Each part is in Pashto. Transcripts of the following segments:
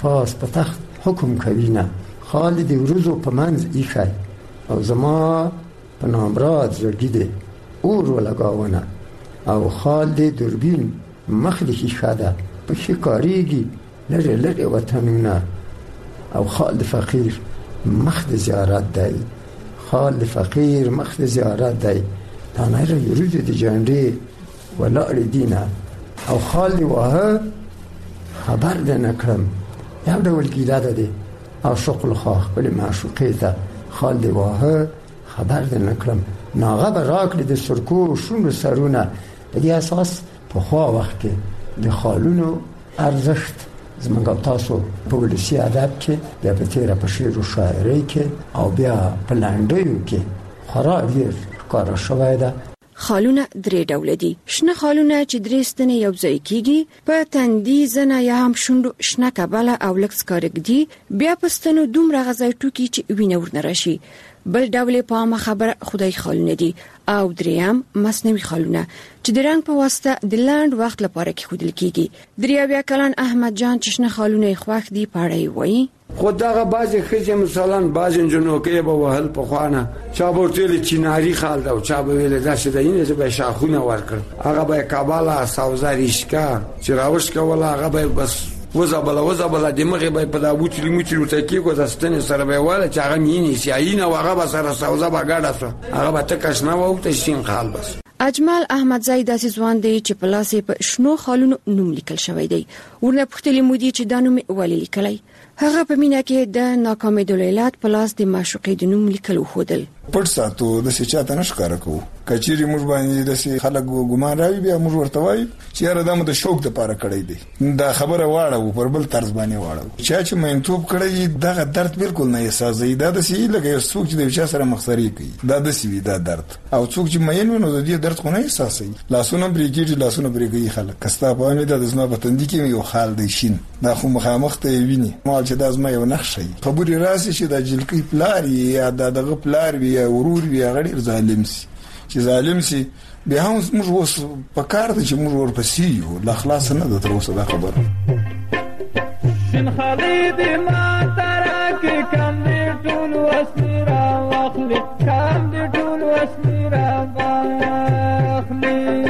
پاس په تخت حکم کوي نه، خال د ورځو په منځ ایښی او زما په نامراد زړګي دی اور ولګاونه، او خال د دوربین مخ د ښیښه ده پکې کاریږي لرې لرې وطنونه، او خال د فقیر مخ د زیارت دی، خال د فقیر مخ د زیارت دی، تانه یروز د جنډې ولاړې دینه، او خال دی واه خبر ده نکړم. یو ډول ګیله ده دی عاشق الخاخ بل معشوقې ته خال دی واه خبر ده نکړم، ناغه به راکړي د سرکو شونډو سرونه. په دې اساس په خوا وخت کې د خالونو ارزښت زموږ او تاسو په ولسي ادب کې بیا په تیره په شعر و شاعرۍ کې او بیا په لنډیو کې خورا ډېر ښکاره شوی ده. خالونه درې ډوله دي. شنه خالونه چې درې ستنې یو ځای کیږي، په تندي زنه یا هم شونډو شنه کبله او لږ سکارګدي، بیا په ستنو دومره غځای ټوکي چې وینه ورنه راشي. بل ډول په عامه خبره خدای خالونه دي، او دریم مصنوعي خالونه چې د رنګ په واسطه د لاند وخت لپاره کې خودل کیږي. دریا کلن احمد جان چې شنه خالونه خوښ دي پاړی وایي خود دغه بعضی خځې مثلا بعضی جنو کې به وهل په خوانه چا ورته چیناری خال دا او چا به ویل دا څه دینه چې به شاخونه ورکړ، هغه به کاباله ساوزاریشکا چې راوښ کوله، هغه به بس وزبله دماغه به په دا بوچلی موچلو تکي کو دستنه سره به واله چې هغه مینی سیاینه هغه به سره سوزا باګاډه سره هغه به تکش نه وو ته شین خال بس. اجمل احمد زید داسې ځوان دی چې په لاس په شنو خالونو نوم لیکل شوی دی. ورنه پختلی مودي چې دا نوم ولې لیکلی، هغه په مینا کې د ناکامې دلیلات په لاس د معشوقې د نوم لیکلو خودل. پټ ساتو د سچاته نشکاره کو کچيري موږ باندې د خلک ګمان راوي، بیا موږ ورته وایو چې یاره دا مو د شوق لپاره کړی دی، دا خبره واړه پر بل طرز باندې واړه چې مینتوب کړی دغه درد بالکل نه احساسي، دا د سی لګي څوک چې د چا سره مخسري کوي دا د سی دا درد، او څوک چې مین ونه د دې درد خو نه احساسي. لاسونه بریګي لاسونه بریګي خلک کستا په امید د زما بتندې کې یو حال دی شین، دا خو مخامخ ته ویني مال چې د زما یو نقشي خبري راسي چې د جلکی پلاری یا دغه پلار وی ورور وی غړي ظالم سي، چې ظالم سي بیا هم موږ اوس په کار ته چې موږ ورپسې یو لا خلاص نه ده تر اوسه دا خبره. شین خالد ما ترک کم دې ټول وسیرا واخلي، کم دې ټول وسیرا واخلي،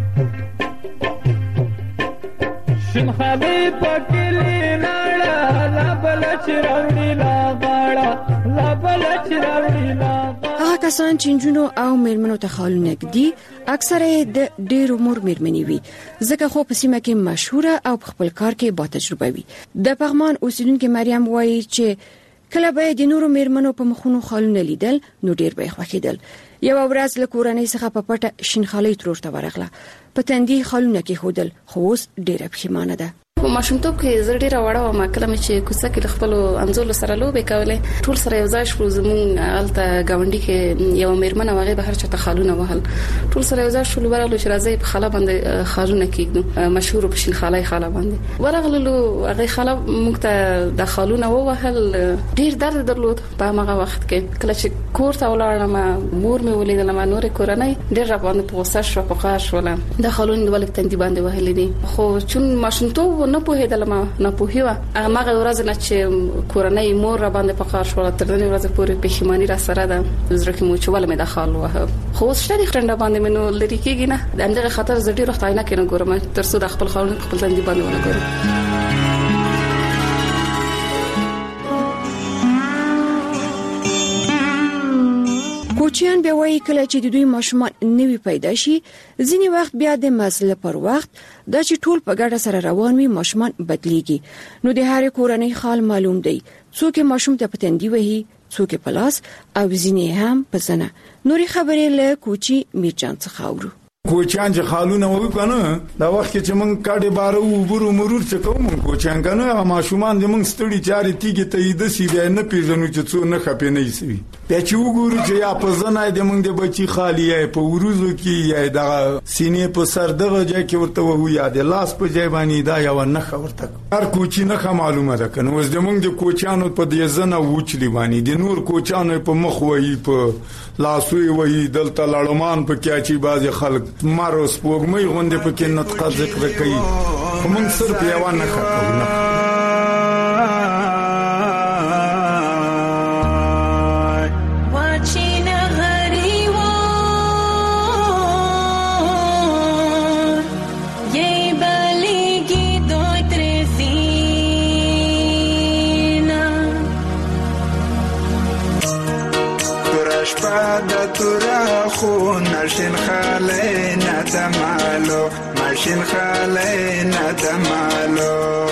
شین خالد پکلی نړا لا بل چرونی لا غاړه لا بل چرونی لا. هغه کسان چې جنونو او میرمنو ته خالونه دي اکثره د ډېر عمر میرمنې وي، ځکه خو په سیمه کې مشهوره او په خپل کار کې با تجربه وي. د پغمان اوسیدونکو مریم وایي چې کله به د نورو میرمنو په مخونو خالونه لیدل نو ډېر به خوښیدل. یو ورځ له کورنۍ څخه په پټه شین خالي ترور ته ورغله، په تندي خالونه کې خودل، خو اوس ډېره پښیمانه ده. په ماشومتوب کې زه ډیره وړه وم، کله چې کوڅه کې خپل انځور سره لوبې کولې، ټول سره یو ځای شو. زمون الته گاونډي کې یو میرمن هغه به هر چاته خالونه وهل، ټول سره یو ځای شو ورغلو چې راځي په خاله باندې خالونه کېږو، مشهور په شین خالای خاله باندې ورغلو. هغه خاله موږ ته د خالونه ووهل، ډیر درد درلود په هغه وخت کې. کله چې کور ته ولاړم مور مې ولیدل، ما نور کورنۍ ډیر را باندې په غوسه شو، په قهر شول. د خالونو ولک تندي باندې وهل دي، خو چون ماشومتوب نه پوهېدل، ما نه پوهیوه. هغه ورځ نه چې کورنۍ مور را باندې په قهر شول، تر دې ورځې پورې پښیماني را سره ده. زړه کې مو چې ول مې د خال وه، خو اوس شته خرنده باندې منو لری کېږي نه. د همدغه خاطر زه ډیر وخت عینه کې نه ګورم تر څو د خپل خالونو خپل تندي باندې ونه ګورم. کوچیان به وایي کله چې د دوی ماشومان نوي پیدا شي، ځینی وخت بیا د مزل پر وخت دا چې ټول په ګډه سره روان وي ماشومان بدلیږي. نو د هر کورنۍ خال معلوم دی، څوک ماشوم ته پتندي وهي، څوک په لاس او ځینی هم په زنه. نوري خبرې له کوچی میرجان څخه اورو. کوچیان چې خالونه وو کنه دا وخت چې مونږ کاډي بارو وبرو مرور څه کوم کوچیان کنه ماشومان دې مونږ ستړي چاري تیګه ته د سی بیا نه پیژنو چې څو نه خپې نه سي. بیا چې وګورو چې یا په زنه دې مونږ د بچي خالی په وروزو کې یا د سینې په سر دغه ځای کې ورته وو یا د لاس په ځای باندې دا یو نه خبرته هر کوچی نه معلومه ده کنه. اوس دې مونږ د کوچیانو په دې زنه وچلی باندې د نور کوچیانو په مخ وایي په لاسوي وایي دلته لړمان په کیاچی باز خلک مارو سپوږمۍ غونډه په کې نطق ذکر کوي، کوم صرف یو نه خاطر نه تورا خو نشین خاله ندمالو ماشین خاله ندمالو.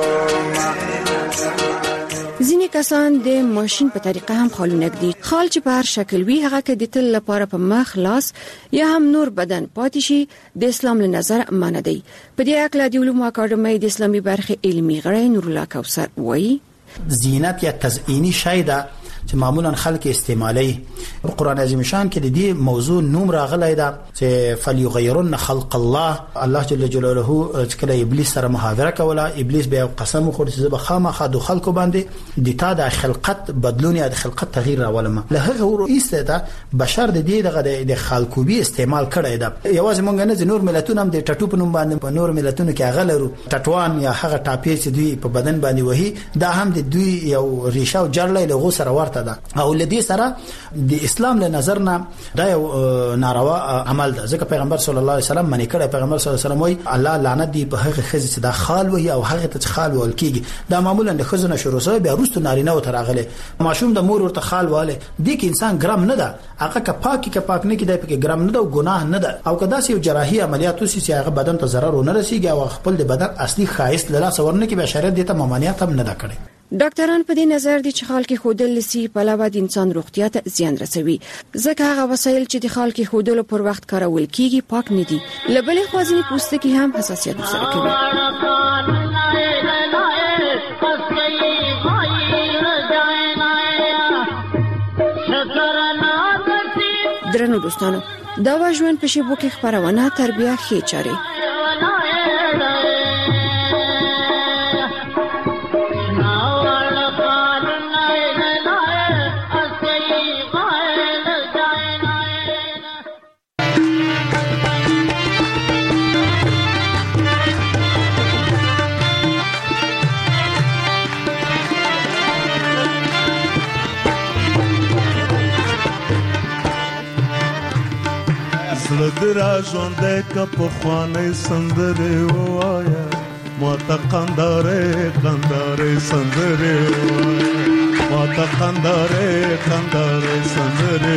ځینې کسان د ماشين په طریقه هم خالونه ږدي. خال چې په هر شکل وي هغه کې د تل لپاره په مخ لاس یا هم نور بدن پاتې شي د اسلام له نظر منع دی. په دې اړه د علومو اکاډمۍ د اسلامي برخې علمي غړی نورالله کوثر وایي زینت یا تزئینی شی ده چې معمولا خلک استعمالي. په قران عظیم شان کې د دې موضوع نوم راغلی ده چې فليغيرن خلق الله. الله جل جلاله چې کله ابلیس سره محاوره کوله ابلیس به قسم وخور چې به خامخا د خلکو باندې د تا د خلقت بدلون یا د خلقت تغییر راولم. له هغه ایسته ده بشر د دې د خلقوبي استعمال کړی ده. یوازې مونږ نه نور ملتونه هم د ټټو په نوم باندې په نور ملتونو کې غلرو ټټوان یا هغه ټاپې چې دوی په بدن باندې وهي دا هم د دوی یو ریشه او جړلې له غو سره ورته ده او لدی سره د اسلام له نظر نه دا یو ناروا عمل ده. ځکه پیغمبر صلی الله علیه وسلم منی کړه. پیغمبر صلی الله علیه وسلم وای الله لعنت دی په هغه خزې چې دا خال وي او هغه ته خال ول کیږي. دا معمولا د خزونه شروع سره بیا روستو نارینه او تراغله ماشوم د مور ورته خال واله دي کې انسان ګرام نه ده هغه که پاک نه کیدای په ګرام نه ده او ګناه نه ده او کدا سی جراحي عملیات وسی چې هغه بدن ته ضرر نه رسیږي او خپل د بدن اصلي خایست له لاس ورنه کې به شریعت دته ممانعت هم نه ده کړی. ډاکټران په دې نظر دي چې خال کې خودل لسی په علاوه د انسان روغتیا ته زیان رسوي. ځکه هغه وسایل چې د خال کې خودل پر وخت کارول کیږي پاک نه دي. لبلې خوازنی پوستکي هم حساسیت سره کوي. درنو دوستانو دا و ژوند په شیبو کې خبرونه تربیه خې چاري. لدرا ژوندې کا په خوانې سندره وایا ماته قنداره سندره وایا ماته قنداره سندره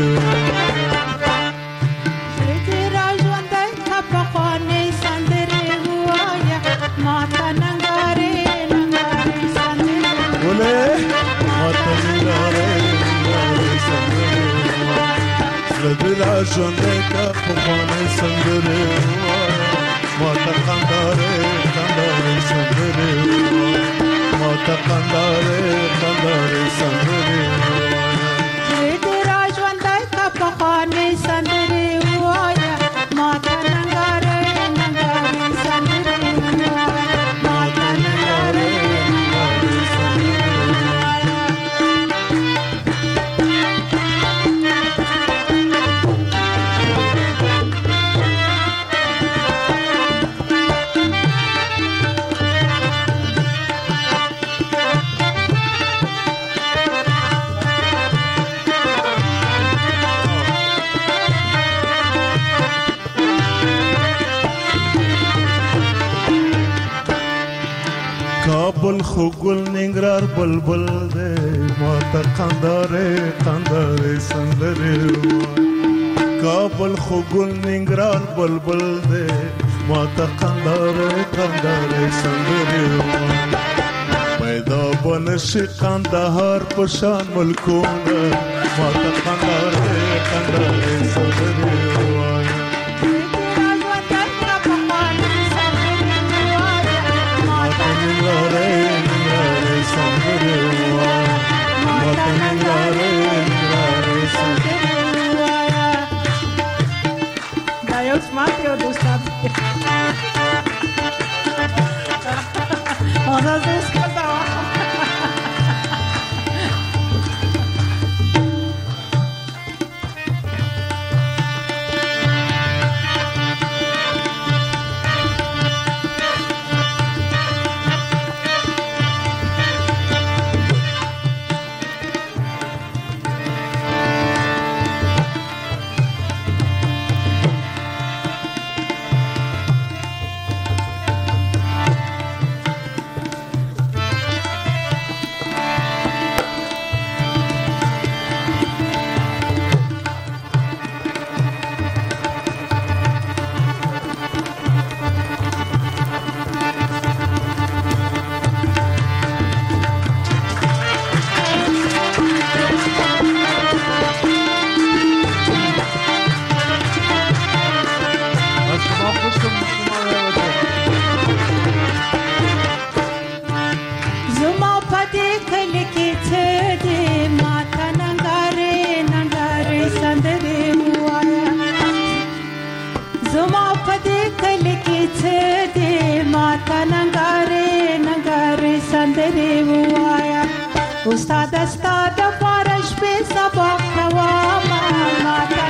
لدرا ژوندې کا په خوانې سندره وایا ماته ننګاره سندره ولې ماته ننګاره سندره لدرا ژوندې کا په خوانې سندره ماته قنداره سندره ماته قنداره سندره لدرا ژوندې کا په خوانې سندره وایا ماته ننګاره سندره ماته ننګاره کابل خو ګل ننګرهار بلبل دې ماته قنداره سندره کابل خو ګل ننګرهار بلبل دې ماته قنداره سندره پیدا بنشي قندهار په شان ملکونه ماته قنداره سندره پدې کلی کې څه دې ماته ننګارې ننګارې سندرې وایا زما پدې کلی کې څه دې ماته ننګارې ننګارې سندرې وایا استاد استاد فارش په سبق کوا ماته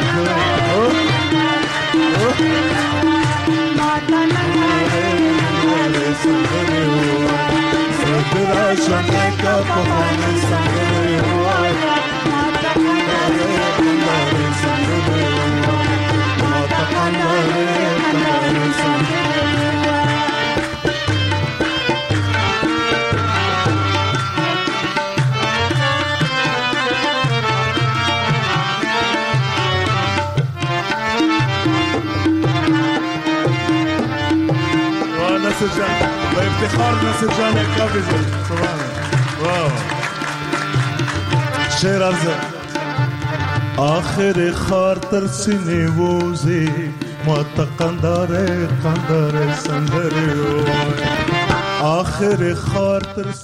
ننګارې ماته ننګارې ننګارې سندرې وایا तेरा शमे का पवन संगरे हुआ माता कंदारे कंदारे संगरे हुआ माता कंदारे कंदारे संगरे हुआ نسجان بافتخار نسجان الكابزة سبحان واو شعر عرضه آخر خاطر سینه ووزی ماتا قنداره قنداره سندره آخر خاطر